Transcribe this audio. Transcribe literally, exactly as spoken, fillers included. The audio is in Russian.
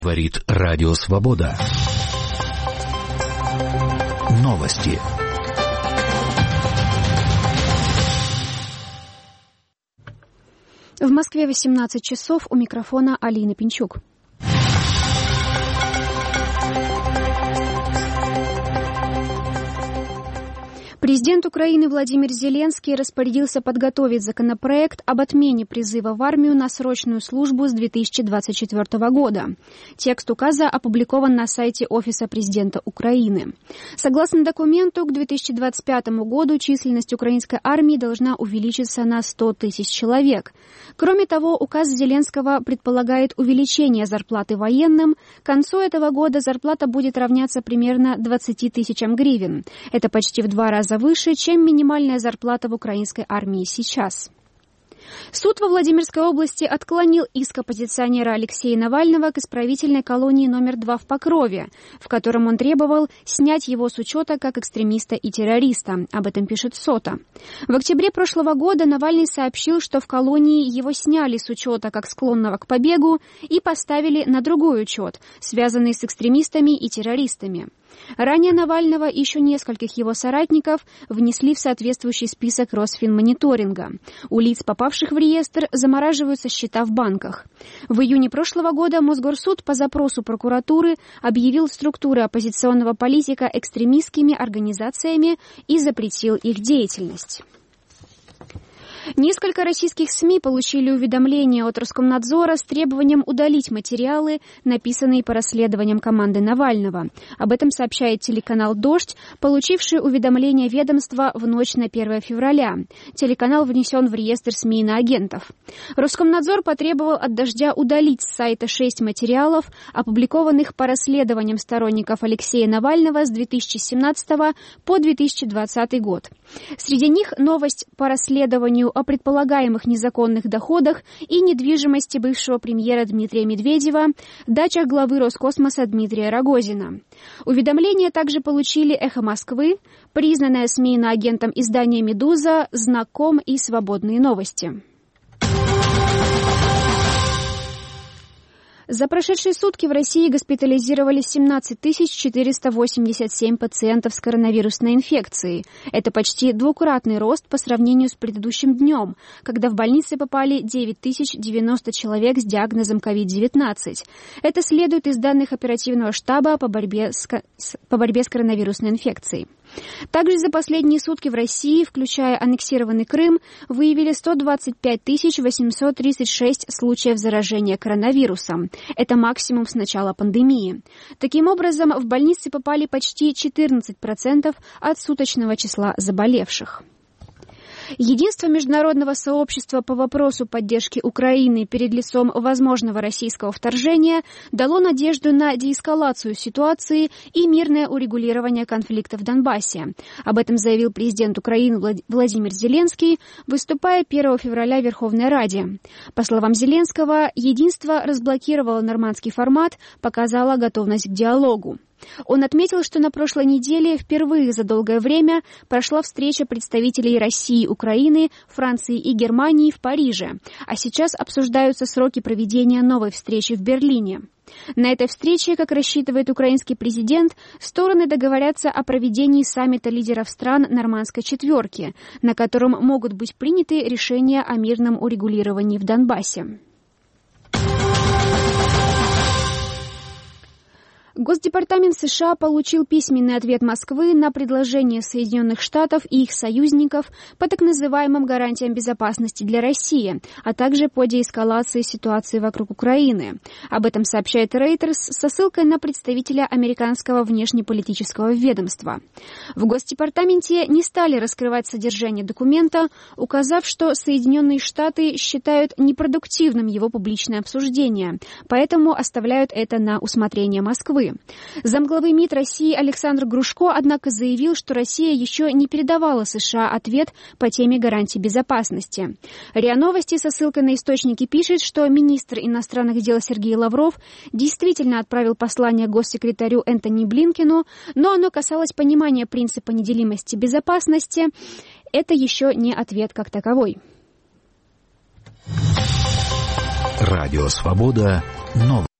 Говорит Радио Свобода. Новости. В Москве восемнадцать часов, у микрофона Алина Пинчук. Президент Украины Владимир Зеленский распорядился подготовить законопроект об отмене призыва в армию на срочную службу с две тысячи двадцать четвёртого года. Текст указа опубликован на сайте Офиса президента Украины. Согласно документу, к две тысячи двадцать пятому году численность украинской армии должна увеличиться на сто тысяч человек. Кроме того, указ Зеленского предполагает увеличение зарплаты военным. К концу этого года зарплата будет равняться примерно двадцати тысячам гривен. Это почти в два раза выше, чем минимальная зарплата в украинской армии сейчас. Суд во Владимирской области отклонил иск оппозиционера Алексея Навального к исправительной колонии номер два в Покрове, в котором он требовал снять его с учета как экстремиста и террориста. Об этом пишет СОТА. В октябре прошлого года Навальный сообщил, что в колонии его сняли с учета как склонного к побегу и поставили на другой учет, связанный с экстремистами и террористами. Ранее Навального и еще нескольких его соратников внесли в соответствующий список Росфинмониторинга. У лиц, попавших в реестр, замораживаются счета в банках. В июне прошлого года Мосгорсуд по запросу прокуратуры объявил структуры оппозиционного политика экстремистскими организациями и запретил их деятельность. Несколько российских СМИ получили уведомление от Роскомнадзора с требованием удалить материалы, написанные по расследованиям команды Навального. Об этом сообщает телеканал «Дождь», получивший уведомление ведомства в ночь на первое февраля. Телеканал внесен в реестр СМИ иноагентов. Роскомнадзор потребовал от «Дождя» удалить с сайта шесть материалов, опубликованных по расследованиям сторонников Алексея Навального с две тысячи семнадцатого по две тысячи двадцатый год. Среди них новость по расследованию о предполагаемых незаконных доходах и недвижимости бывшего премьера Дмитрия Медведева, дачах главы Роскосмоса Дмитрия Рогозина. Уведомления также получили «Эхо Москвы», признанное СМИ иноагентом издание «Медуза», «Знаком» и «Свободные новости». За прошедшие сутки в России госпитализировали семнадцать тысяч четыреста восемьдесят семь пациентов с коронавирусной инфекцией. Это почти двукратный рост по сравнению с предыдущим днем, когда в больницы попали девять тысяч девяносто человек с диагнозом ковид девятнадцать. Это следует из данных оперативного штаба по борьбе с, по борьбе с коронавирусной инфекцией. Также за последние сутки в России, включая аннексированный Крым, выявили сто двадцать пять тысяч восемьсот тридцать шесть случаев заражения коронавирусом. Это максимум с начала пандемии. Таким образом, в больницы попали почти четырнадцать процентов от суточного числа заболевших. Единство международного сообщества по вопросу поддержки Украины перед лицом возможного российского вторжения дало надежду на деэскалацию ситуации и мирное урегулирование конфликта в Донбассе. Об этом заявил президент Украины Владимир Зеленский, выступая первого февраля в Верховной Раде. По словам Зеленского, единство разблокировало нормандский формат, показало готовность к диалогу. Он отметил, что на прошлой неделе впервые за долгое время прошла встреча представителей России, Украины, Франции и Германии в Париже, а сейчас обсуждаются сроки проведения новой встречи в Берлине. На этой встрече, как рассчитывает украинский президент, стороны договорятся о проведении саммита лидеров стран Нормандской четверки, на котором могут быть приняты решения о мирном урегулировании в Донбассе. Госдепартамент США получил письменный ответ Москвы на предложение Соединенных Штатов и их союзников по так называемым гарантиям безопасности для России, а также по деэскалации ситуации вокруг Украины. Об этом сообщает Reuters со ссылкой на представителя американского внешнеполитического ведомства. В Госдепартаменте не стали раскрывать содержание документа, указав, что Соединенные Штаты считают непродуктивным его публичное обсуждение, поэтому оставляют это на усмотрение Москвы. Замглавы МИД России Александр Грушко, однако, заявил, что Россия еще не передавала США ответ по теме гарантий безопасности. РИА Новости со ссылкой на источники пишет, что министр иностранных дел Сергей Лавров действительно отправил послание госсекретарю Энтони Блинкену, но оно касалось понимания принципа неделимости безопасности. Это еще не ответ как таковой. Радио Свобода. Новости.